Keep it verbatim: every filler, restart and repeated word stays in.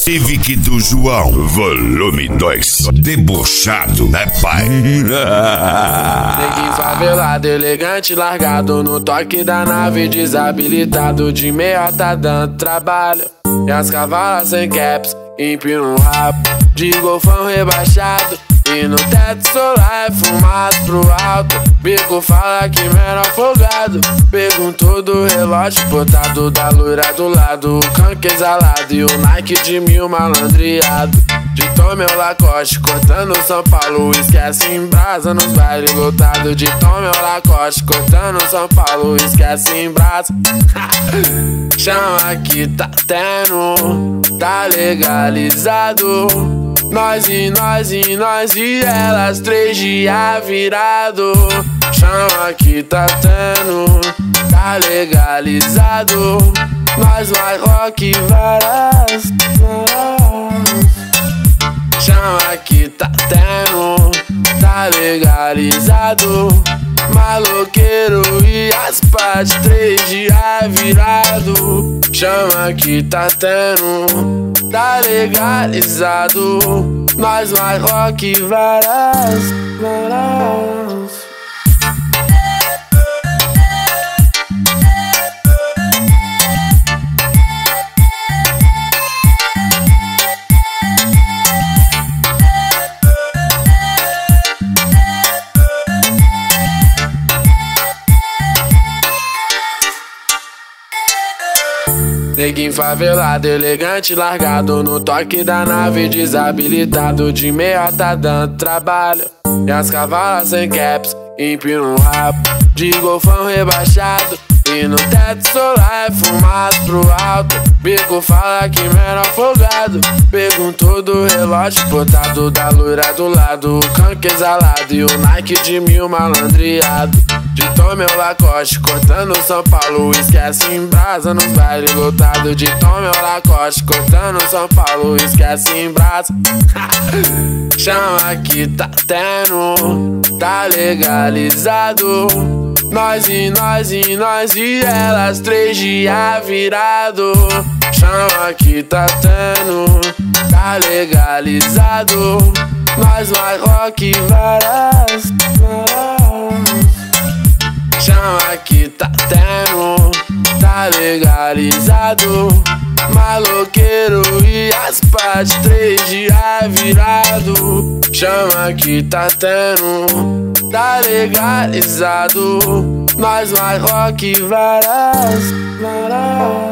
Civic do João, volume dois. Debochado, né, pai? Neguinho favelado, elegante, largado no toque da nave, desabilitado de meia tá dando trabalho. E as cavalas sem caps, empina o rabo de golfão rebaixado. E no teto solar é fumado pro alto. Bico fala que menor folgado. Perguntou do relógio botado da loira do lado. O canque exalado e o Nike de mil malandreado. De Tom meu Lacoste, cortando São Paulo. Esquece em brasa nos bailes lotados. De Tom meu Lacoste, cortando São Paulo. Esquece em brasa. Chama que tá tendo, tá legalizado. Nós e nós e nós e elas, três dias virado. Chama que tá tendo, tá legalizado. Nós mais rock varas, varas. Chama que tá tendo, tá legalizado. Maloqueiro e as partes, três dias virado. Chama que tá tendo, tá legalizado. Nós mais rock varas, varas. Neguinho favelado, elegante, largado no toque da nave, desabilitado de meia tá dando trabalho. E as cavalas sem caps, empina o rabo de golfão rebaixado. E no teto solar é fumado pro alto. Bico fala que menor folgado. Perguntou do relógio botado da loira do lado. O canque exalado e o Nike de mil malandreado. De Tom meu Lacoste, cortando São Paulo. Esquece em brasa nos bailes lotados. De Tom meu Lacoste, cortando São Paulo. Esquece em brasa. Chama que tá tendo, tá legalizado. Nós e nós e nós e elas, três dias virado. Chama que tá tendo, tá legalizado. Nós mais rock varas, varas. Chama que tá tendo, tá legalizado. Maloqueiro e as partes, três dias virado. Chama que tá tendo, tá legalizado. Nós mais rock varas, varas.